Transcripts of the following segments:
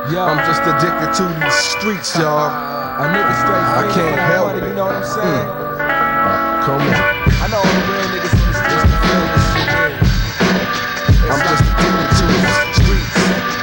I'm just addicted to these streets, y'all. I can't help it. You know what I'm saying? Come on. I know all the real niggas in the streets can feel this shit. I'm just addicted to these streets.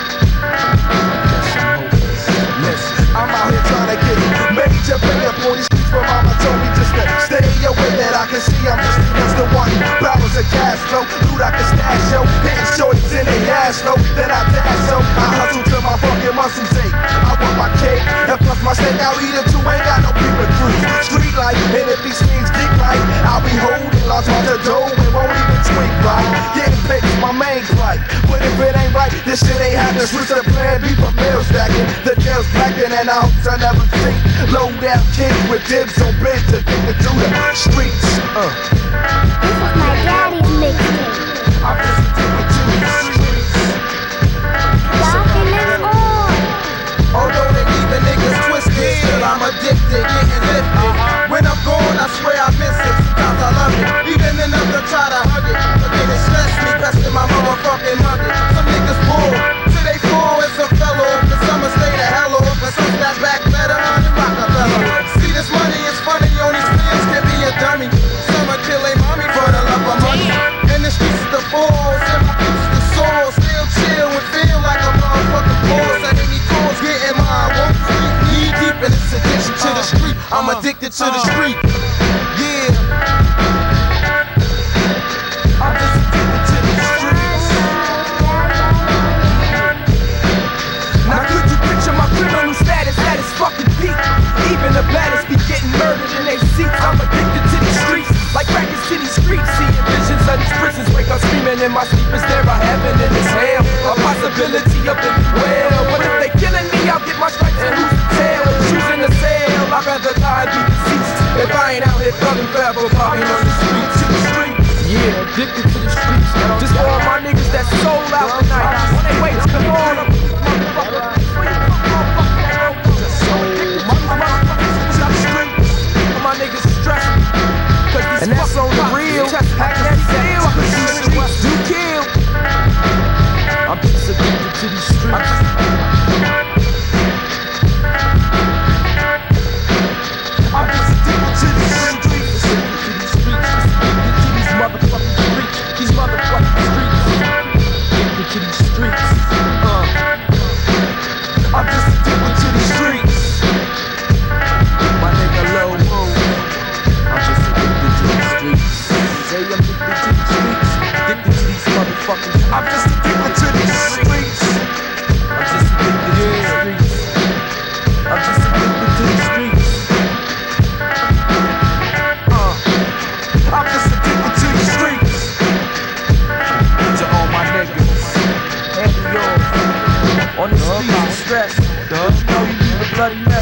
Listen, I'm out here trying to get major pay up on these streets, but mama told me just to stay away that I can see. I'm just against the one. Barrels of gas flow, loot I can stash, yo. Hitting shorties in they ass, though. Then I dash, so I hustle till my fucking muscles ache. I want my cake, and plus my steak, I'll eat it too. Ain't got no people through. Street life, and if these things get right, I'll be holding lost on the dough and won't even tweak right. Getting paid is my main plight, but if it ain't right, this shit ain't happening. Switch to plan B for meal stacking. The jail's blacking, and I hope I never see low down kids with dibs on beds to think to do the streets. This is my daddy's mixtape. I'm just addicted to the streets. Documents on. Although they leaving niggas twisted, still I'm addicted, getting lifted. When I'm gone, I swear I miss it. Sometimes I love it, even enough to try to hug it. But then it stress me, besting my motherfucking nugget. Some niggas pull, till they fall as a fellow. The summer stay the hell off, and some that back better than Rockefeller. See this money is funny, on these fans can be a dummy. Some are kill a mommy for the love of money. In the streets of the falls, and my piece the soul. Still chill and feel like a motherfucking boss. At any cause, getting mine, won't sleep. Knee deep in this addiction to the street. I'm addicted to the street. Yeah. I'm just addicted to the streets. Now could you picture my criminal status at its fucking peak? Even the baddest be getting murdered in their seats. I'm addicted to these streets, like crackers to these streets. Seeing visions of these prisons, wake up screaming in my sleep. Is there a heaven in this hell? A possibility of the well. But if they killing me, I'll get my stripes and lose the tail. Choosing to sail, I'd rather die and be deceased. If I ain't out here thugging forever, popping on the streets, to the streets. Yeah, addicted to the streets. Just for all my niggas that sold out tonight. When they wait to come on, my niggas stressing, and that's on the real. Hack that deal, cause these streets do kill. I'm just addicted to these streets. I'm just addicted to these streets. Addicted to these motherfucking streets. These motherfucking streets. Addicted to these streets. I'm just addicted to these streets. My nigga Low Mo. I'm just addicted to the streets. Say I'm addicted to the streets. Addicted to these motherfuckers. I'm just addicted to these streets. I'm just addicted to the streets. I'm just addicted to the streets. I'm just addicted to the streets. To all my niggas. And yours. On the streets of stress. You know you need a bloody mess.